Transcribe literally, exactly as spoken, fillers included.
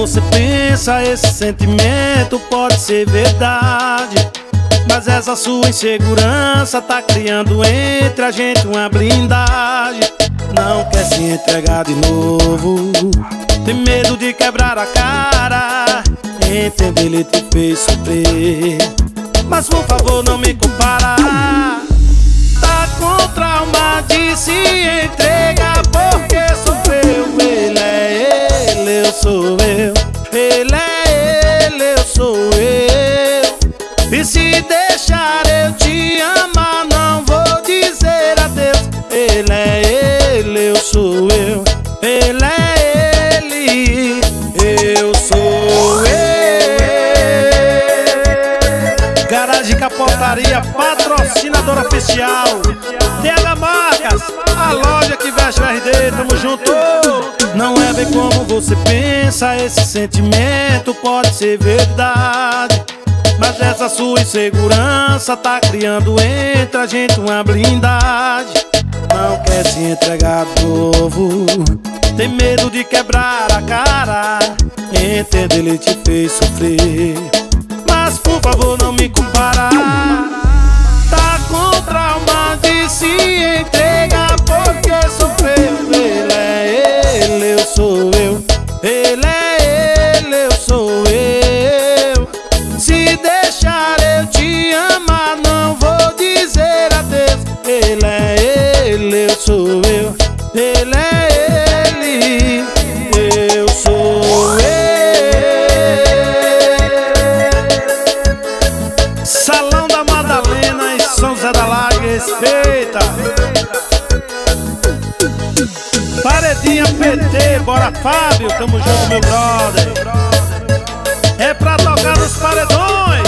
você pensa, esse sentimento pode ser verdade, mas essa sua insegurança tá criando entre a gente uma blindagem. Não quer se entregar de novo, tem medo de quebrar a cara. Entendo, ele te fez sofrer, mas por favor não me compara. Tá com trauma de se entregar porque sofreu. Ele é ele, eu sou eu. Ele é ele, eu sou eu. E se deixar eu te amar, não vou dizer adeus. Ele é ele, eu sou eu. Ele é ele, eu sou eu. Garagem Capotaria, patrocinadora oficial. T H Marcas, a loja que veste o R D, tamo junto. Não é bem como você pensa, esse sentimento pode ser verdade, mas essa sua insegurança tá criando entre a gente uma blindagem. Não quer se entregar de novo, tem medo de quebrar a cara. Entendo, ele te fez sofrer, mas por favor não me compara. Tá com trauma de se entregar porque sofreu. Ele é ele, eu sou eu. Ele é ele, eu sou eu. Se deixar eu te amar, não vou dizer adeus. Ele é ele, eu sou eu. Ele é ele, eu sou eu. Salão da Madalena em São José da Laje, respeita. Paredinha P T, bora Fábio, tamo junto meu brother. É pra tocar nos paredões.